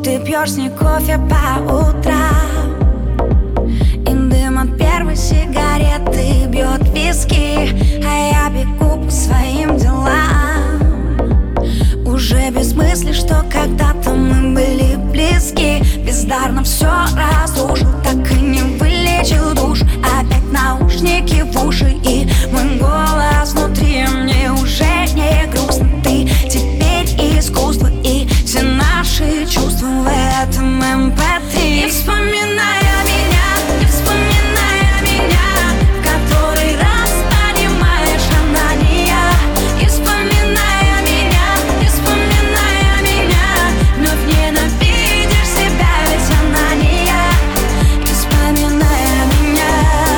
Ты пьешь с ней кофе по утрам, и дым от первой сигареты бьет виски, а я бегу по своим делам. Уже без мысли, что когда-то мы были близки. Бездарно все разрушил, так и не вылечил душ. Опять наушники в уши и мой голос внутри. Мне уже не грустно, ты теперь искусство, и все наши чувства в этом MP3. И вспоминая меня, и вспоминая меня, в который раз понимаешь, она не я. И вспоминая меня, и вспоминая меня, вновь ненавидишь себя, ведь она не я. И вспоминая меня,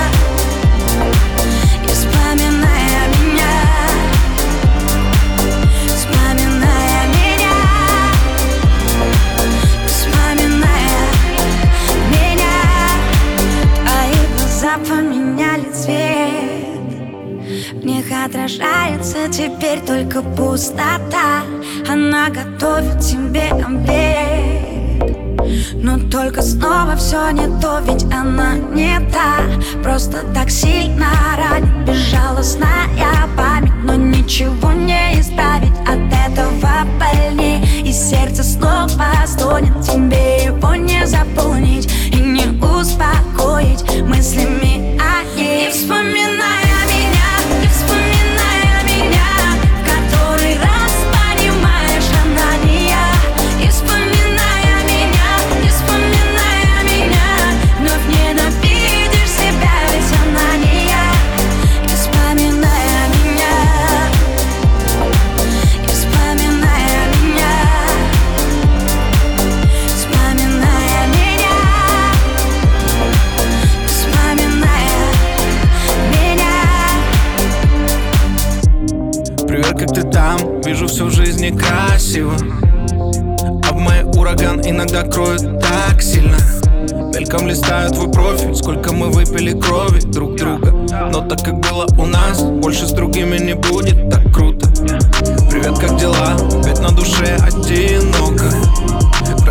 и вспоминая меня, вспоминая меня, вспоминая меня. Твои глаза поменяли цвет, в них отражается теперь только пустота. Она готовит тебе обед, но только снова все не то, ведь она не та. Просто так сильно ранит безжалостная память, но ничего не исправить от этого больней. И сердце снова стонет, тебе его не заполнить и не успокоить мыслями о ней. И вспоминая меня, и вспоминая меня, в который раз понимаешь, она не я. И вспоминая меня, и вспоминая меня, вновь ненавидишь себя, ведь она не я. И вспоминая меня, и вспоминая меня, вспоминая меня, вспоминая меня. Привет, как ты там? Вижу, все в жизни красиво, а в моей ураган иногда кроет так сильно. Мельком листаю твой профиль, сколько мы выпили крови друг друга. Но так как было у нас, больше с другими не будет так круто. Привет, как дела? Ведь на душе одиноко.